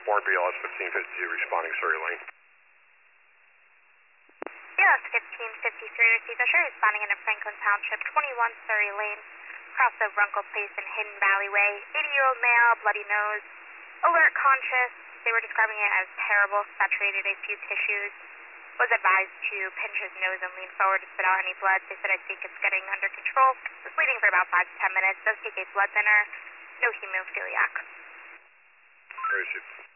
Warren BLS 1552 responding Surrey Lane. BLS 1553 received Fisher responding into Franklin Township, 21 Surrey Lane, across the Runkle Place and Hidden Valleyway. 80-year-old male, bloody nose, alert conscious. They were describing it as terrible, saturated a few tissues. Was advised to pinch his nose and lean forward to spit out any blood. They said, I think it's getting under control. Was bleeding for about 5 to 10 minutes. Does take a blood thinner. No hemophiliac. Where is she?